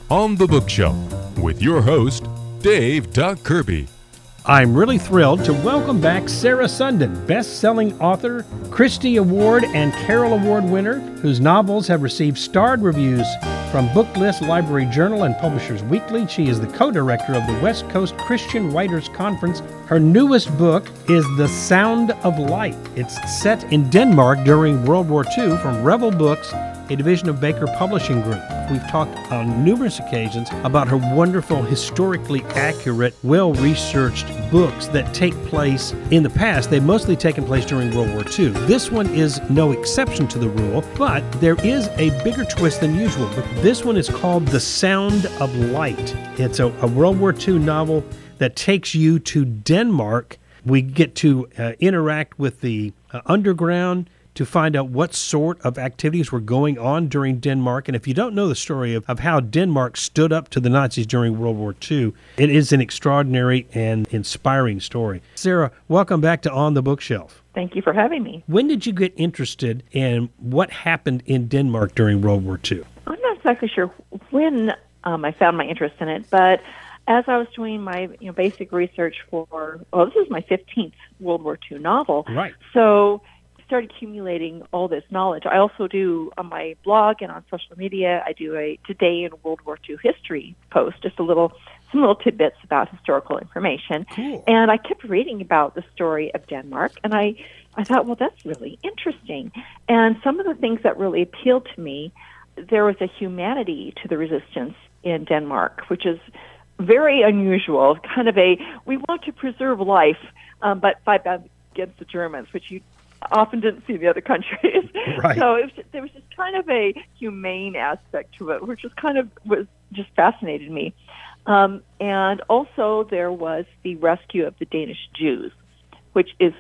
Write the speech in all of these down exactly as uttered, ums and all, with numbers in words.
On the Bookshelf with your host, Dave Doug Kirby. I'm really thrilled to welcome back Sarah Sundin, best-selling author, Christie Award and Carol Award winner, whose novels have received starred reviews from Booklist, Library Journal, and Publishers Weekly. She is the co-director of the West Coast Christian Writers Conference. Her newest book is The Sound of Light. It's set in Denmark during World War Two from Rebel Books, a division of Baker Publishing Group. We've talked on numerous occasions about her wonderful, historically accurate, well-researched books that take place in the past. They've mostly taken place during World War Two. This one is no exception to the rule, but there is a bigger twist than usual. But this one is called The Sound of Light. It's a, a World War Two novel that takes you to Denmark. We get to uh, interact with the uh, underground to find out what sort of activities were going on during Denmark. And if you don't know the story of, of how Denmark stood up to the Nazis during World War Two, it is an extraordinary and inspiring story. Sarah, welcome back to On the Bookshelf. Thank you for having me. When did you get interested in what happened in Denmark during World War Two? I'm not exactly sure when um, I found my interest in it, but as I was doing my you know, basic research for, well, this is my fifteenth World War Two novel. Right. So started accumulating all this knowledge. I also do on my blog and on social media, I do a Today in World War Two history post, just a little, some little tidbits about historical information. Cool. And I kept reading about the story of Denmark, and I, I thought, well, that's really interesting. And some of the things that really appealed to me, there was a humanity to the resistance in Denmark, which is very unusual, kind of a, we want to preserve life, um, but fight back against the Germans, which you often didn't see in the other countries. Right. So it was just, there was just kind of a humane aspect to it, which was kind of was just fascinated me. Um, and also there was the rescue of the Danish Jews, which is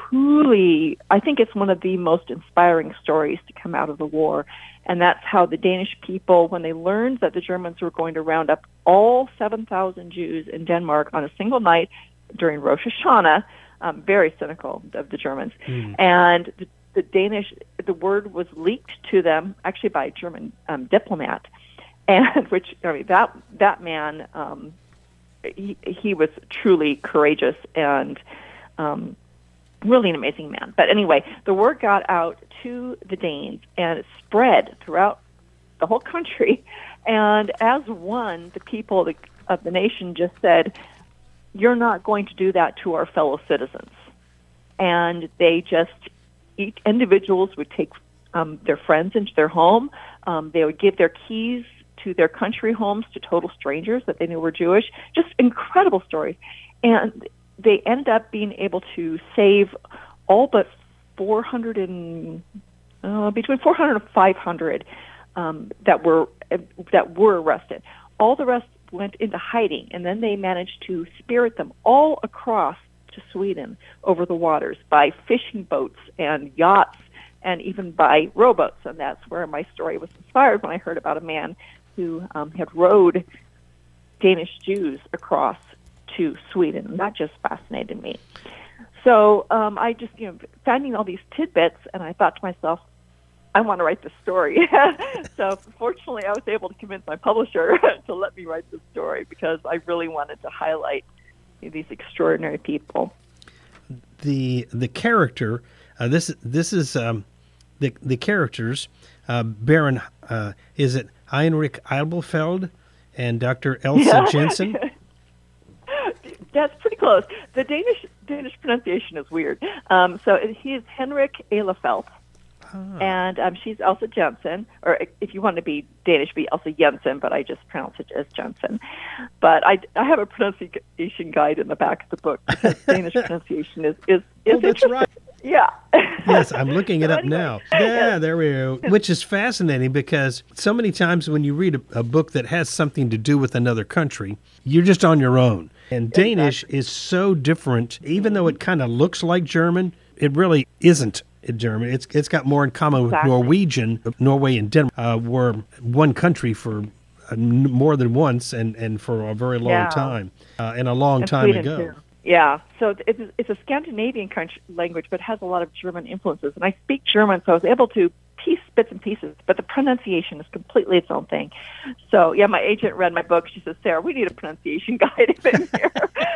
truly, I think it's one of the most inspiring stories to come out of the war. And that's how the Danish people, when they learned that the Germans were going to round up all seven thousand Jews in Denmark on a single night during Rosh Hashanah, Um, very cynical of the Germans. Mm. And the, the Danish, the word was leaked to them, actually by a German um, diplomat, and which, I mean, that that man, um, he, he was truly courageous and um, really an amazing man. But anyway, the word got out to the Danes, and it spread throughout the whole country. And as one, the people of the, of the nation just said, you're not going to do that to our fellow citizens. And they just, each individuals would take um, their friends into their home. Um, they would give their keys to their country homes to total strangers that they knew were Jewish. Just incredible stories. And they ended up being able to save all but four hundred and, uh, between four hundred and five hundred um, that were uh, that were arrested. All the rest went into hiding, and then they managed to spirit them all across to Sweden over the waters by fishing boats and yachts and even by rowboats. And that's where my story was inspired when I heard about a man who um, had rowed Danish Jews across to Sweden. And that just fascinated me. So um, I just, you know, finding all these tidbits, and I thought to myself, I want to write this story. So fortunately, I was able to convince my publisher to let me write this story because I really wanted to highlight these extraordinary people. The the character, uh, this this is um, the the characters. Uh, Baron, uh, is it Heinrich Eibelfeld and Doctor Elsa yeah. Jensen? That's pretty close. The Danish Danish pronunciation is weird. Um, so he is Henrik Ehlefelt. And um, she's Elsa Jensen, or if you want to be Danish, be Elsa Jensen, but I just pronounce it as Jensen. But I, I have a pronunciation guide in the back of the book because Danish pronunciation is is, is oh, that's right. Yeah. Yes, I'm looking it so up anyway, now. Yeah, there we go. Which is fascinating because so many times when you read a, a book that has something to do with another country, you're just on your own. And Danish exactly. is so different, even though it kind of looks like German, it really isn't German. It's it's got more in common exactly. with Norwegian. Norway and Denmark uh, were one country for uh, n- more than once and, and for a very long yeah. time, uh, and a long and time Sweden ago. Too. Yeah, so it's it's a Scandinavian country, language, but has a lot of German influences. And I speak German, so I was able to piece, bits and pieces, but the pronunciation is completely its own thing. So, yeah, my agent read my book. She said, Sarah, we need a pronunciation guide in here.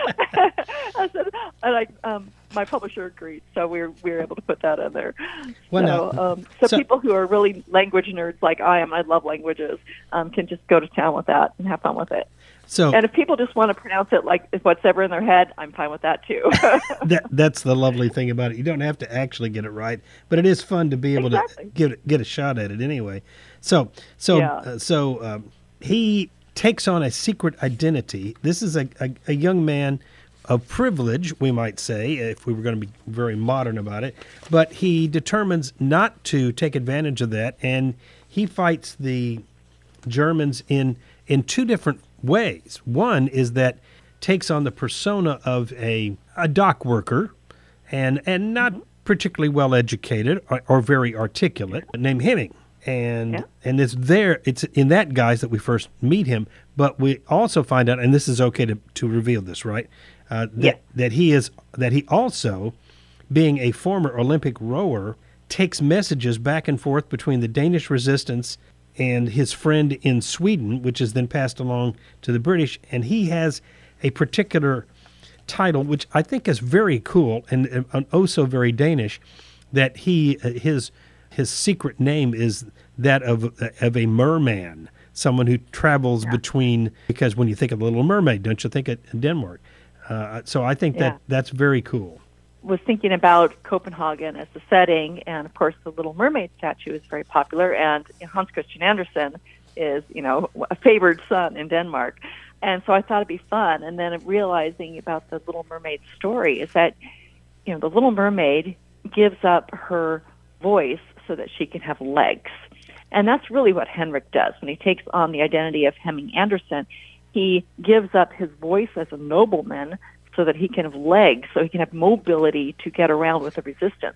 I said, and I, um, my publisher agreed, so we were, we were able to put that in there. Well, so, no. um, so, So- people who are really language nerds like I am, I love languages, um, can just go to town with that and have fun with it. So And if people just want to pronounce it like what's ever in their head, I'm fine with that too. that that's the lovely thing about it. You don't have to actually get it right, but it is fun to be able Exactly. to get get a shot at it anyway. So so Yeah. uh, so um, he takes on a secret identity. This is a, a, a young man of privilege, we might say, if we were going to be very modern about it. But he determines not to take advantage of that, and he fights the Germans in in two different ways. One is that takes on the persona of a a dock worker, and and not particularly well educated or, or very articulate, named Hemming. And Yeah. and it's there. It's in that guise that we first meet him. But we also find out, and this is okay to, to reveal this, right? Uh, that Yeah. that he is that he also, being a former Olympic rower, takes messages back and forth between the Danish resistance and his friend in Sweden, which is then passed along to the British. And he has a particular title, which I think is very cool and, and, and oh so very Danish, that he uh, his his secret name is that of of a merman, someone who travels Yeah. between. Because when you think of the Little Mermaid, don't you think of Denmark? Uh, so I think Yeah. that that's very cool. Was thinking about Copenhagen as the setting, and of course the Little Mermaid statue is very popular, and Hans Christian Andersen is, you know, a favored son in Denmark. And so I thought it'd be fun. And then realizing about the Little Mermaid story is that, you know, the Little Mermaid gives up her voice so that she can have legs. And that's really what Henrik does. When he takes on the identity of Hemming Andersen, he gives up his voice as a nobleman so that he can have legs, so he can have mobility to get around with the resistance.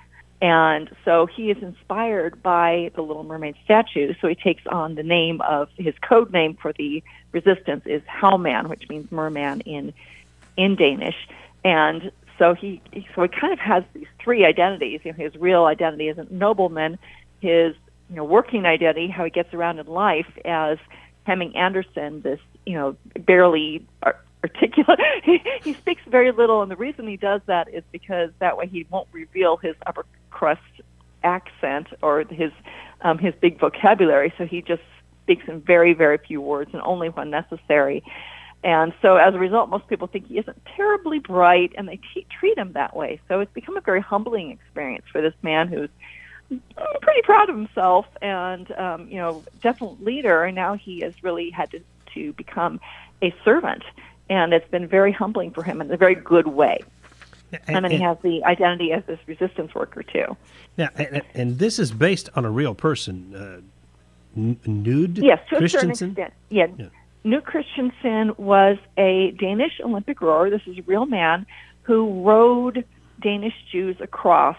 And so he is inspired by the Little Mermaid statue, so he takes on the name of, his code name for the resistance is Howman, which means merman in in Danish. And so he so he kind of has these three identities. You know, his real identity as a nobleman, his you know working identity, how he gets around in life as Hemming Andersen, this you know barely articulate. He, he speaks very little, and the reason he does that is because that way he won't reveal his upper crust accent or his um, his big vocabulary. So he just speaks in very, very few words and only when necessary. And so as a result, most people think he isn't terribly bright, and they t- treat him that way. So it's become a very humbling experience for this man who's pretty proud of himself and, um, you know, definite leader. And now he has really had to, to become a servant. And it's been very humbling for him in a very good way. And, and then he has the identity as this resistance worker, too. Now, and, and this is based on a real person, uh, Knud Yes, to a certain Christensen? extent. Yeah. Yeah. Knud Christensen was a Danish Olympic rower. This is a real man who rowed Danish Jews across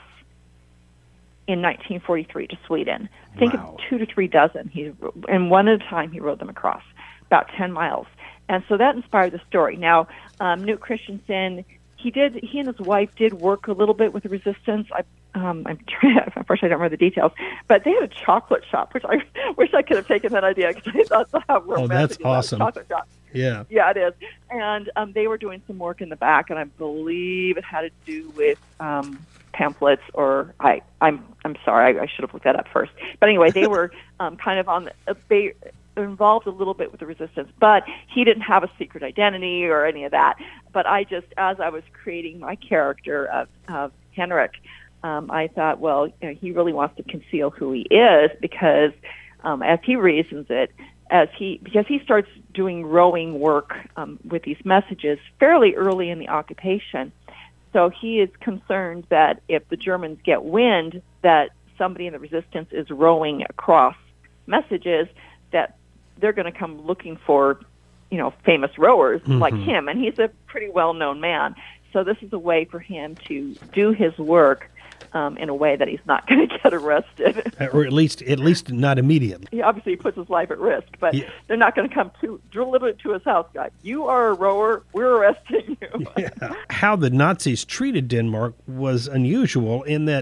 in nineteen forty-three to Sweden. I think Wow. of two to three dozen. He, and one at a time, he rowed them across, about ten miles. And so that inspired the story. Now, um, Knud Christensen, he did. He and his wife did work a little bit with the resistance. I, um, I'm trying. Unfortunately, I don't remember the details. But they had a chocolate shop, which I wish I could have taken that idea because I thought how romantic. Oh, that's is that, awesome. Chocolate shop. Yeah. Yeah, it is. And um, they were doing some work in the back, and I believe it had to do with um, pamphlets. Or I, I'm, I'm sorry, I, I should have looked that up first. But anyway, they were um, kind of on the. Uh, they, involved a little bit with the resistance, but he didn't have a secret identity or any of that. But I just, as I was creating my character of, of Henrik, um, I thought, well, you know, he really wants to conceal who he is because, um, as he reasons it, as he because he starts doing rowing work um, with these messages fairly early in the occupation. So he is concerned that if the Germans get wind that somebody in the resistance is rowing across messages, that they're going to come looking for, you know, famous rowers mm-hmm. like him. And he's a pretty well-known man. So this is a way for him to do his work um, in a way that he's not going to get arrested. Or at least at least not immediately. He obviously puts his life at risk, but yeah. they're not going to come to deliver it to his house, guy. You are a rower. We're arresting you. Yeah. How the Nazis treated Denmark was unusual in that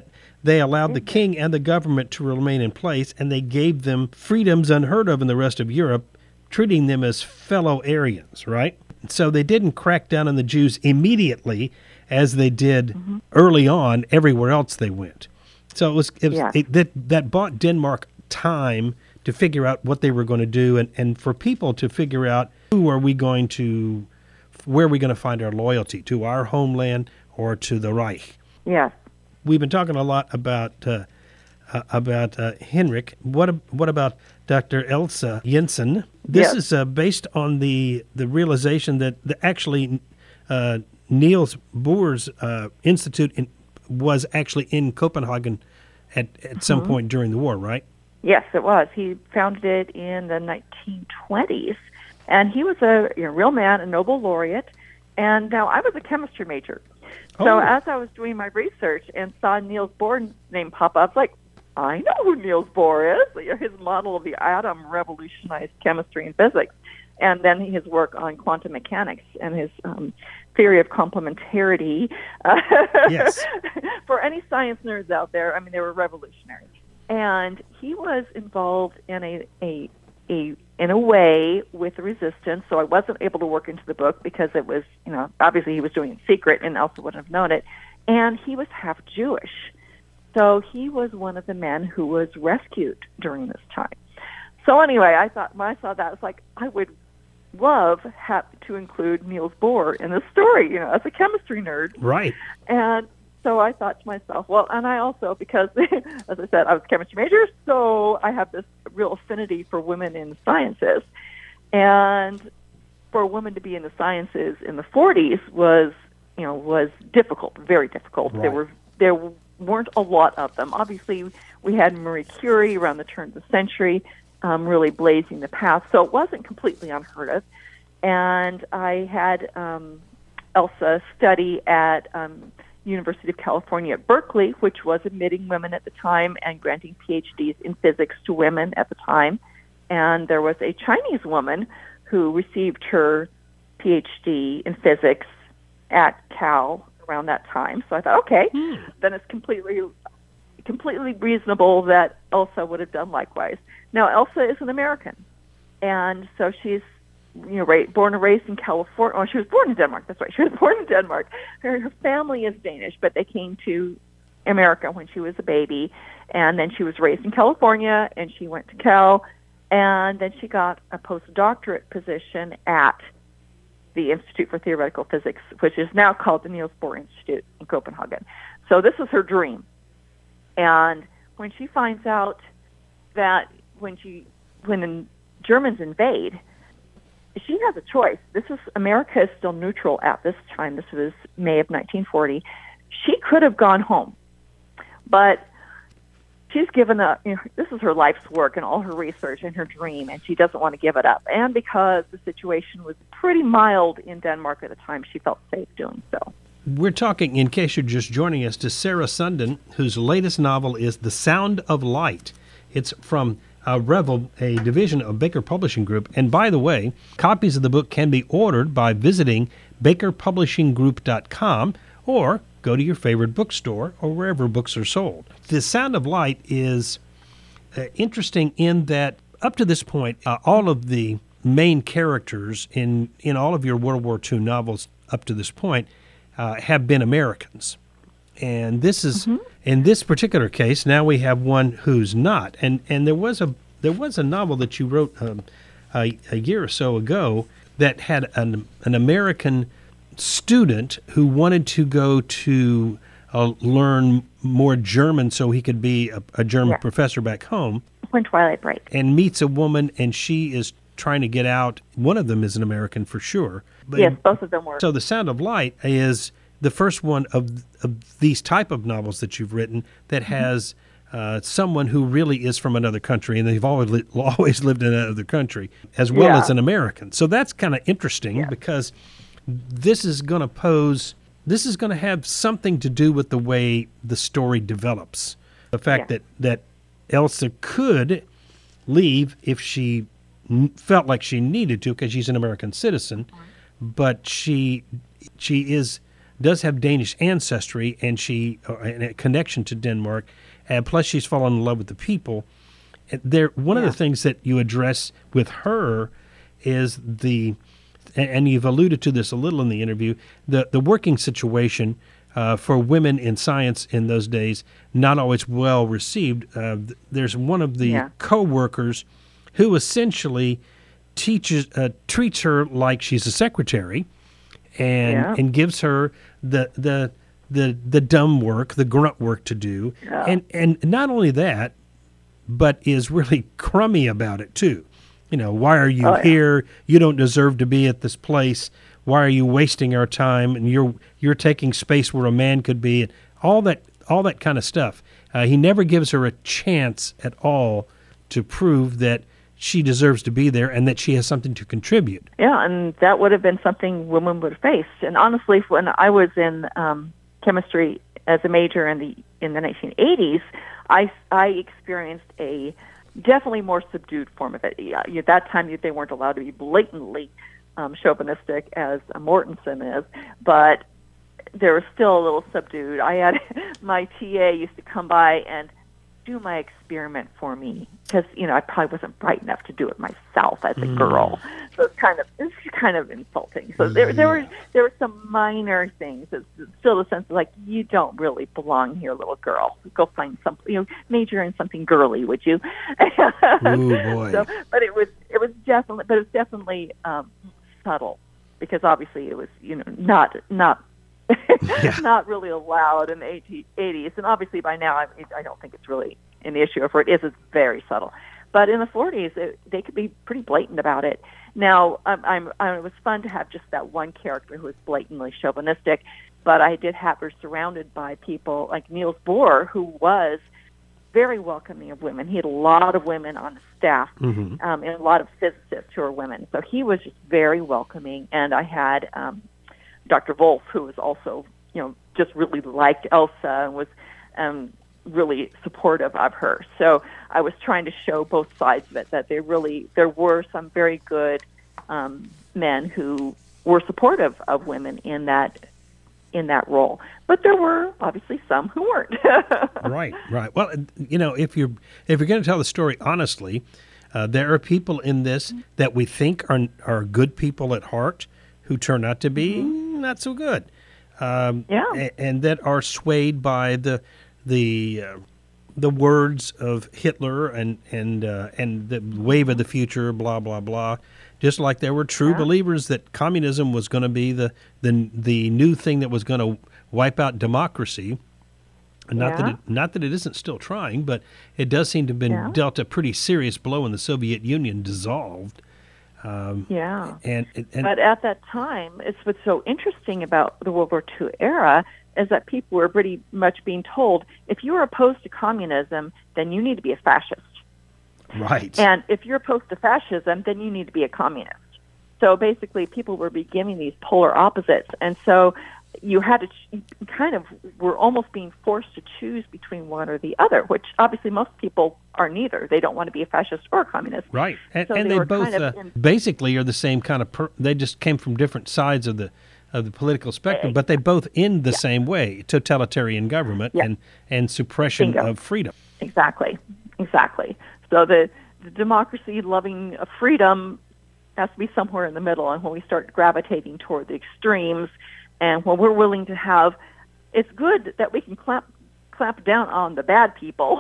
They allowed the king and the government to remain in place, and they gave them freedoms unheard of in the rest of Europe, treating them as fellow Aryans, right? So they didn't crack down on the Jews immediately as they did mm-hmm. early on everywhere else they went. So it was, it was yeah. it, that, that bought Denmark time to figure out what they were going to do, and, and for people to figure out who are we going to, where are we going to find our loyalty, to our homeland or to the Reich. Yes. We've been talking a lot about uh, uh, about uh, Henrik. What what about Doctor Elsa Jensen? This yes. is uh, based on the the realization that the, actually uh, Niels Bohr's uh, institute in, was actually in Copenhagen at, at some mm-hmm. point during the war, right? Yes, it was. He founded it in the nineteen twenties, and he was a you know, real man, a Nobel laureate. And now I was a chemistry major. So oh. as I was doing my research and saw Niels Bohr's name pop up, I was like, I know who Niels Bohr is. His model of the atom revolutionized chemistry and physics. And then his work on quantum mechanics and his um, theory of complementarity. Yes. For any science nerds out there, I mean, they were revolutionary. And he was involved in a, a, a in a way with the resistance, so I wasn't able to work into the book because it was, you know, obviously he was doing it in secret and Elsa wouldn't have known it. And he was half Jewish. So he was one of the men who was rescued during this time. So anyway, I thought, when I saw that, I was like, I would love have to include Niels Bohr in this story, you know, as a chemistry nerd. Right. And so I thought to myself, well, and I also, because, as I said, I was a chemistry major, so I have this real affinity for women in the sciences. And for a woman to be in the sciences in the forties was, you know, was difficult, very difficult. Right. There were there weren't a lot of them. Obviously, we had Marie Curie around the turn of the century, um, really blazing the path. So it wasn't completely unheard of. And I had um, Elsa study at um, University of California at Berkeley, which was admitting women at the time and granting P H Ds in physics to women at the time. And there was a Chinese woman who received her P H D in physics at Cal around that time. So I thought, okay, hmm. then it's completely completely reasonable that Elsa would have done likewise. Now, Elsa is an American, and so she's you know, ra- born and raised in California. Oh, she was born in Denmark. That's right. She was born in Denmark. Her, her family is Danish, but they came to America when she was a baby, and then she was raised in California, and she went to Cal, and then she got a postdoctorate position at the Institute for Theoretical Physics, which is now called the Niels Bohr Institute in Copenhagen. So this is her dream. And when she finds out that when she when the Germans invade, she has a choice. This is America is still neutral at this time. This was May of nineteen forty. She could have gone home, but she's given a. You know, this is her life's work and all her research and her dream, and she doesn't want to give it up. And because the situation was pretty mild in Denmark at the time, she felt safe doing so. We're talking, in case you're just joining us, to Sarah Sundin, whose latest novel is The Sound of Light. It's from Uh, Revel, a division of Baker Publishing Group. And by the way, copies of the book can be ordered by visiting baker publishing group dot com or go to your favorite bookstore or wherever books are sold. The Sound of Light is uh, interesting in that up to this point, uh, all of the main characters in, in all of your World War Two novels up to this point uh, have been Americans. And this is, mm-hmm. in this particular case, now we have one who's not. And and there was a there was a novel that you wrote um, a, a year or so ago that had an an American student who wanted to go to uh, learn more German so he could be a, a German yeah. professor back home. When Twilight Break. And meets a woman, and she is trying to get out. One of them is an American for sure. But, yes, both of them were. So The Sound of Light is the first one of, of these type of novels that you've written that has uh, someone who really is from another country, and they've always, li- always lived in another country, as well yeah. as an American. So that's kind of interesting yeah. because this is going to pose, this is going to have something to do with the way the story develops. The fact yeah. that, that Elsa could leave if she n- felt like she needed to because she's an American citizen, but she she is does have Danish ancestry, and she uh, and a connection to Denmark, and plus she's fallen in love with the people. There, one Yeah. of the things that you address with her is the, and you've alluded to this a little in the interview, the the working situation uh, for women in science in those days, not always well received. Uh, there's one of the Yeah. co-workers who essentially teaches uh, treats her like she's a secretary, and Yeah. and gives her the the the the dumb work, the grunt work to do, Yeah. and and not only that, but is really crummy about it too. You know, why are you Oh, yeah. here? You don't deserve to be at this place. Why are you wasting our time? And you're you're taking space where a man could be. And all that all that kind of stuff. Uh, he never gives her a chance at all to prove that she deserves to be there and that she has something to contribute. Yeah, and that would have been something women would have faced. And honestly, when I was in um, chemistry as a major in the in the nineteen eighties, I I experienced a definitely more subdued form of it. Yeah, at that time, they weren't allowed to be blatantly um, chauvinistic as Mortensen is, but they were still a little subdued. I had my T A used to come by and do my experiment for me because you know I probably wasn't bright enough to do it myself as a Mm. girl. So it's kind of it's kind of insulting. So there there were there were some minor things. It's still the sense of like you don't really belong here, little girl. Go find some you know major in something girly, would you? Ooh, boy. So, but it was it was definitely but it was definitely um, subtle because obviously it was you know not not. Yeah. not really allowed in the eighties, and obviously by now I, I don't think it's really an issue. If it is, it's very subtle. But in the forties, it, they could be pretty blatant about it. Now, I'm, I'm, I, it was fun to have just that one character who was blatantly chauvinistic, but I did have her surrounded by people like Niels Bohr, who was very welcoming of women. He had a lot of women on the staff, Mhm. um, and a lot of physicists who were women. So he was just very welcoming, and I had um, Doctor Wolf, who was also, you know, just really liked Elsa and was um, really supportive of her. So I was trying to show both sides of it, that they really, there were some very good um, men who were supportive of women in that in that role. But there were obviously some who weren't. Right, right. Well, you know, if you're if you're going to tell the story honestly, uh, there are people in this that we think are are good people at heart who turn out to be Mm-hmm. not so good, um, Yeah. a- and that are swayed by the the uh, the words of Hitler and and uh, and the wave of the future, blah blah blah. Just like there were true Yeah. believers that communism was going to be the, the the new thing that was going to wipe out democracy. Not that Yeah. it, not that it isn't still trying, but it does seem to have been Yeah. dealt a pretty serious blow when the Soviet Union dissolved. Um, Yeah. and and But at that time, it's what's so interesting about the World War Two era is that people were pretty much being told, if you are opposed to communism, then you need to be a fascist. right, And if you're opposed to fascism, then you need to be a communist. So basically, people were beginning these polar opposites. And so you had to ch- kind of were almost being forced to choose between one or the other, which obviously most people are neither. They don't want to be a fascist or a communist. right, and, So and they they were both kind of uh, in- basically are the same kind of. Per- they just came from different sides of the of the political spectrum, but they both end the same way: totalitarian government Yeah. and and suppression Bingo. of freedom. Exactly, exactly. So the, the democracy-loving of freedom has to be somewhere in the middle. And when we start gravitating toward the extremes, and when we're willing to have, it's good that we can clamp clamp down on the bad people,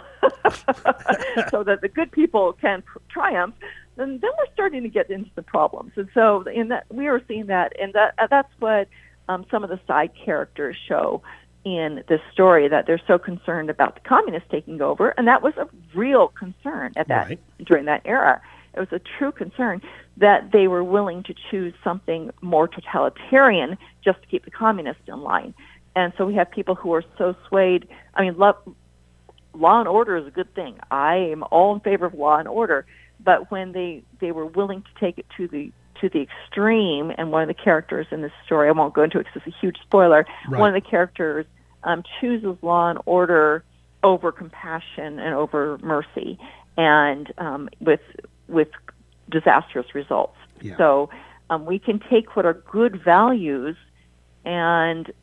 so that the good people can pr- triumph. Then, then we're starting to get into the problems. And so, in that we are seeing that, and that uh, that's what um, some of the side characters show in this story, that they're so concerned about the communists taking over, and that was a real concern at that Right. during that era. It was a true concern that they were willing to choose something more totalitarian just to keep the communists in line. And so we have people who are so swayed. I mean, love, law and order is a good thing. I am all in favor of law and order. But when they, they were willing to take it to the to the extreme, and one of the characters in this story, I won't go into it because it's a huge spoiler, Right. one of the characters um, chooses law and order over compassion and over mercy, and um, with with disastrous results. Yeah. So um, we can take what are good values and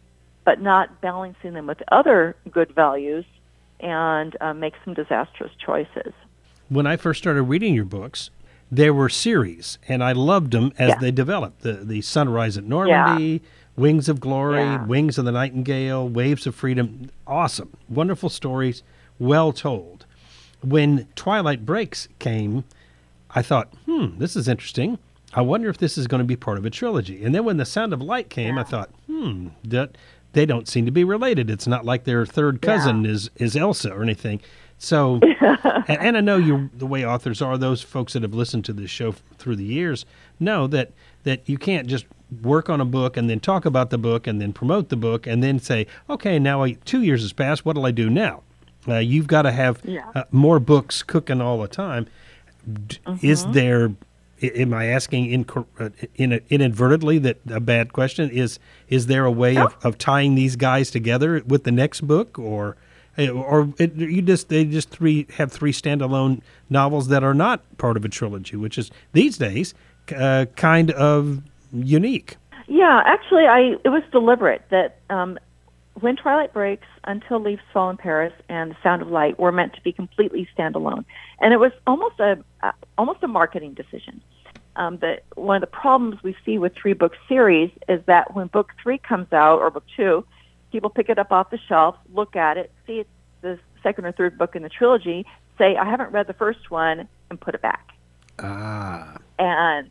but not balancing them with other good values, and uh, make some disastrous choices. When I first started reading your books, there were series, and I loved them as yeah. they developed. The the Sunrise at Normandy, yeah. Wings of Glory, yeah. Wings of the Nightingale, Waves of Freedom. Awesome. Wonderful stories, well told. When Twilight Breaks came, I thought, hmm, this is interesting. I wonder if this is going to be part of a trilogy. And then when The Sound of Light came, yeah. I thought, hmm, that they don't seem to be related. It's not like their third cousin yeah. is, is Elsa or anything. So, and, and I know you, the way authors are, those folks that have listened to this show f- through the years know that, that you can't just work on a book and then talk about the book and then promote the book and then say, okay, now I, two years has passed. What do I do now? Uh, you've got to have yeah. uh, more books cooking all the time. D- mm-hmm. Is there... Am I asking in, in, inadvertently that a bad question? Is is there a way no. of, of tying these guys together with the next book, or or it, you just they just three have three standalone novels that are not part of a trilogy, which is these days uh, kind of unique? Yeah, actually, I it was deliberate that um, When Twilight Breaks, Until Leaves Fall in Paris, and The Sound of Light were meant to be completely standalone, and it was almost a uh, almost a marketing decision. Um, but one of the problems we see with three-book series is that when book three comes out, or book two, people pick it up off the shelf, look at it, see it's the second or third book in the trilogy, say, I haven't read the first one, and put it back. Ah. And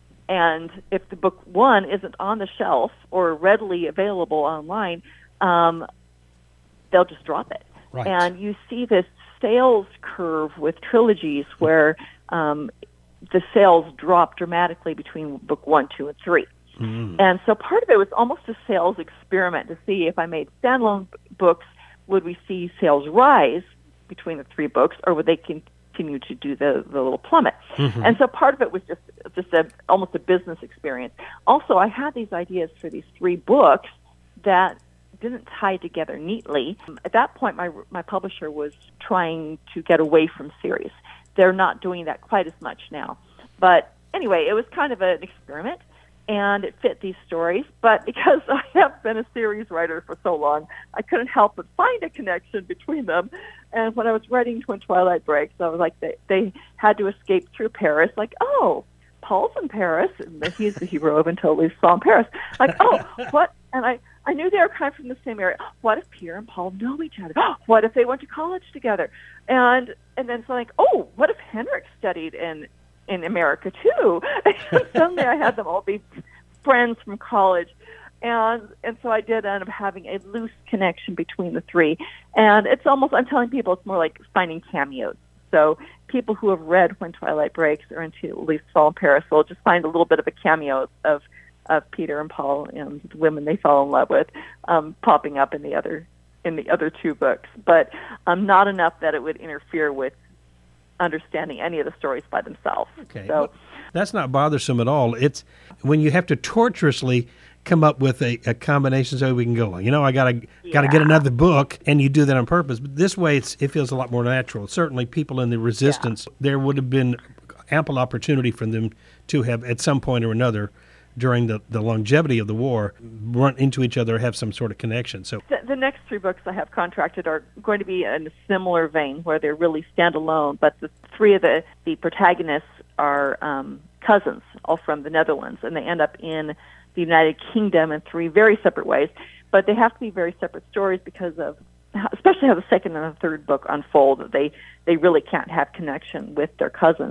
and if the book one isn't on the shelf or readily available online, um, they'll just drop it. Right. And you see this sales curve with trilogies where um, the sales drop dramatically between book one, two, and three. Mm. And so part of it was almost a sales experiment to see if I made standalone b- books, would we see sales rise between the three books, or would they continue to do the, the little plummet? Mm-hmm. And so part of it was just just a, almost a business experience. Also, I had these ideas for these three books that didn't tie together neatly. At that point, my my publisher was trying to get away from series. They're not doing that quite as much now. But anyway, it was kind of an experiment, and it fit these stories. But because I have been a series writer for so long, I couldn't help but find a connection between them. And when I was writing When Twilight Breaks, I was like, they, they had to escape through Paris. Like, oh, Paul's in Paris, and he's the hero of Until Leaves Fall in Paris. Like, oh, what? And I, I knew they were kind of from the same area. What if Peter and Paul know each other? What if they went to college together? And and then it's like, oh, what if Henrik studied in, in America too? And suddenly I had them all be friends from college. And and so I did end up having a loose connection between the three. And it's almost, I'm telling people, it's more like finding cameos. So people who have read When Twilight Breaks or Until Leaves Fall in Paris will just find a little bit of a cameo of of Peter and Paul and the women they fall in love with um, popping up in the other in the other two books, but um, not enough that it would interfere with understanding any of the stories by themselves. Okay, so well, that's not bothersome at all. It's when you have to torturously come up with a, a combination so we can go, you know, I gotta yeah. gotta get another book, and you do that on purpose. But this way, it's, it feels a lot more natural. Certainly, people in the Resistance, yeah. there would have been ample opportunity for them to have, at some point or another, during the, the longevity of the war, run into each other, have some sort of connection. So the, the next three books I have contracted are going to be in a similar vein, where they're really standalone, but the three of the, the protagonists are um, cousins, all from the Netherlands, and they end up in the United Kingdom in three very separate ways, but they have to be very separate stories because of, especially how the second and the third book unfold, they, they really can't have connection with their cousins.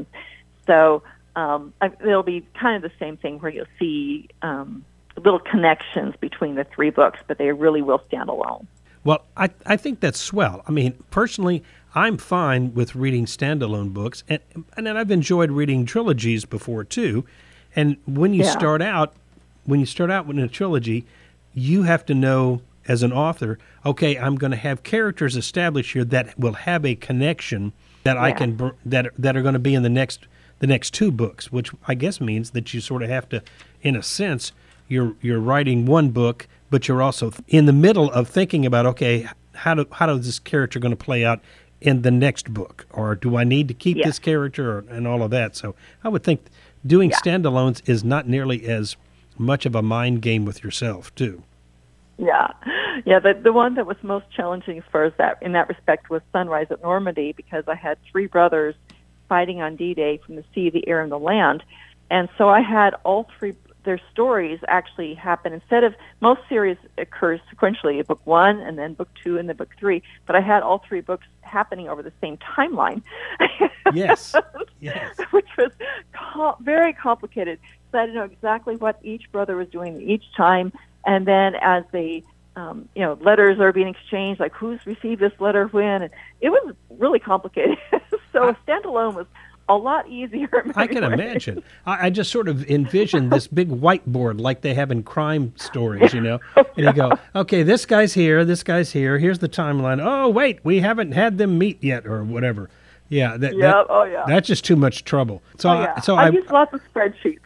So Um, it'll be kind of the same thing where you'll see um, little connections between the three books, but they really will stand alone. Well, I, I think that's swell. I mean, personally, I'm fine with reading standalone books, and and I've enjoyed reading trilogies before too. And when you Yeah. start out, when you start out with a trilogy, you have to know as an author, okay, I'm going to have characters established here that will have a connection that I Yeah. can br- that that are going to be in the next. the next two books, which I guess means that you sort of have to, in a sense, you're you're writing one book, but you're also in the middle of thinking about, okay, how do how does this character going to play out in the next book, or do I need to keep Yeah. this character, or, and all of that. So I would think doing Yeah. standalones is not nearly as much of a mind game with yourself, too. Yeah, yeah. The the one that was most challenging as far as that in that respect was Sunrise at Normandy, because I had three brothers fighting on D-Day from the sea, the air, and the land, and so I had all three. Their stories actually happen instead of most series occurs sequentially, book one and then book two and then book three. But I had all three books happening over the same timeline. Yes, yes. Which was co- very complicated. So I had to know exactly what each brother was doing each time, and then as they, um, you know, letters are being exchanged, like who's received this letter when, and it was really complicated. So a standalone was a lot easier. I can imagine. I, I just sort of envisioned this big whiteboard like they have in crime stories, you know. And you go, okay, this guy's here, this guy's here. Here's the timeline. Oh, wait, we haven't had them meet yet, or whatever. Yeah, that, yeah, that, oh yeah. That's just too much trouble. So, oh, yeah. I, so I, I use lots of spreadsheets.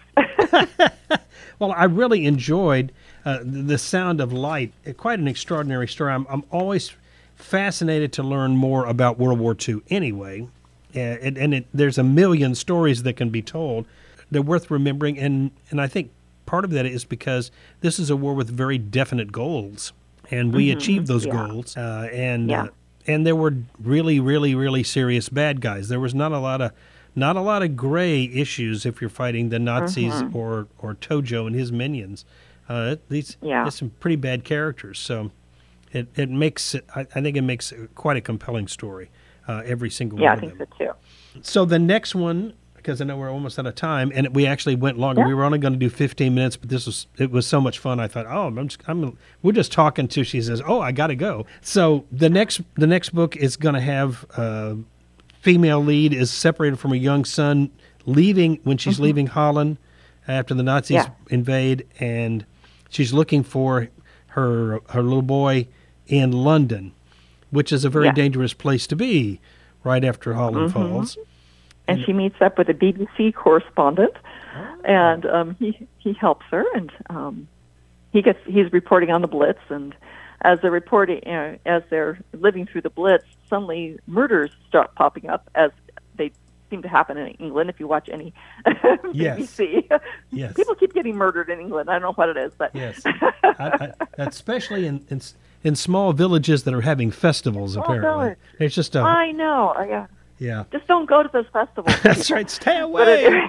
Well, I really enjoyed uh, The Sound of Light. Quite an extraordinary story. I'm, I'm always fascinated to learn more about World War Two anyway. Uh, and and it, there's a million stories that can be told. They're worth remembering, and, and I think part of that is because this is a war with very definite goals, and we mm-hmm. achieved those yeah. goals. Uh, and yeah. uh, and there were really, really, really serious bad guys. There was not a lot of not a lot of gray issues if you're fighting the Nazis mm-hmm. or or Tojo and his minions. Uh, these yeah. there's some pretty bad characters, so it it makes it, I, I think it makes quite a compelling story. Uh, every single yeah, one I think of them. so too. So the next one, because I know we're almost out of time, and we actually went longer. Yeah. We were only going to do fifteen minutes, but this was it was so much fun. I thought, oh, I'm, just, I'm we're just talking till she says, oh, I got to go. So the next the next book is going to have uh, female lead is separated from her young son, leaving when she's mm-hmm. leaving Holland after the Nazis yeah. invade, and she's looking for her her little boy in London, which is a very yeah. dangerous place to be right after Holland mm-hmm. falls. And, and she meets up with a B B C correspondent, oh. and um, he he helps her, and um, he gets he's reporting on the Blitz, and as they're reporting, uh, as they're living through the Blitz, suddenly murders start popping up, as they seem to happen in England. If you watch any yes. B B C, yes. people keep getting murdered in England. I don't know what it is, but yes, I, I, especially in, in in small villages that are having festivals. Apparently, oh, it's just a. I know. Yeah. Yeah. Just don't go to those festivals. That's right. Stay away.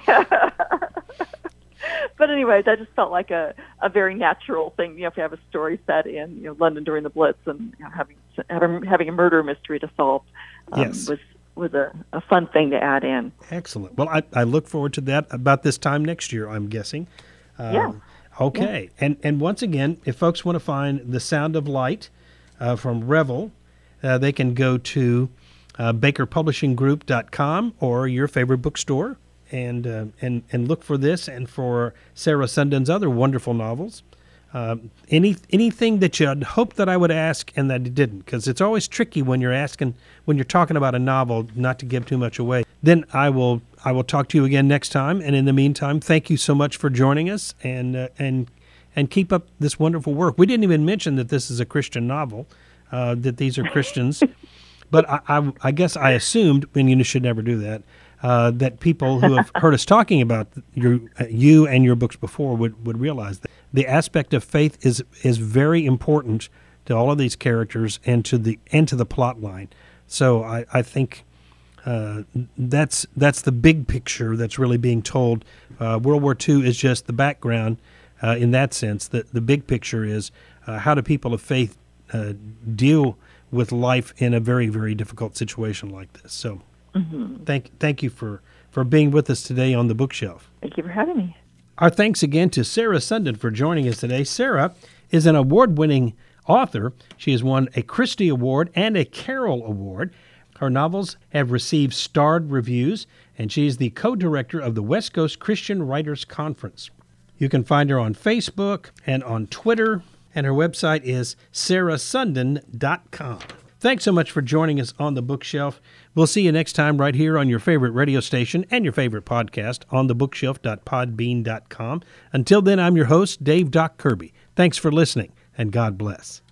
But anyway, that just felt like a, a very natural thing. You have to have a story set in you know London during the Blitz, and you know, having having having a murder mystery to solve um, yes. was was a, a fun thing to add in. Excellent. Well, I, I look forward to that about this time next year, I'm guessing. Um, yeah. Okay. Yeah. And and once again, if folks want to find The Sound of Light uh, from Revell, uh, they can go to uh, baker publishing group dot com or your favorite bookstore. And, uh, and and look for this and for Sarah Sundin's other wonderful novels. Uh, any anything that you'd hope that I would ask and that you didn't, because it's always tricky when you're asking when you're talking about a novel not to give too much away. Then I will I will talk to you again next time. And in the meantime, thank you so much for joining us and uh, and and keep up this wonderful work. We didn't even mention that this is a Christian novel, uh, that these are Christians, but I, I I guess I assumed, and you should never do that. Uh, that people who have heard us talking about your, uh, you and your books before would, would realize that the aspect of faith is is very important to all of these characters and to the and to the plot line. So I, I think uh, that's that's the big picture that's really being told. Uh, World War Two is just the background uh, in that sense. The, the big picture is uh, how do people of faith uh, deal with life in a very, very difficult situation like this. So. Mm-hmm. Thank thank you for, for being with us today on The Bookshelf. Thank you for having me. Our thanks again to Sarah Sundin for joining us today. Sarah is an award-winning author. She has won a Christie Award and a Carroll Award. Her novels have received starred reviews, and she is the co-director of the West Coast Christian Writers Conference. You can find her on Facebook and on Twitter, and her website is sarah sundin dot com. Thanks so much for joining us on The Bookshelf. We'll see you next time right here on your favorite radio station and your favorite podcast on the bookshelf dot podbean dot com. Until then, I'm your host, Dave Doc Kirby. Thanks for listening, and God bless.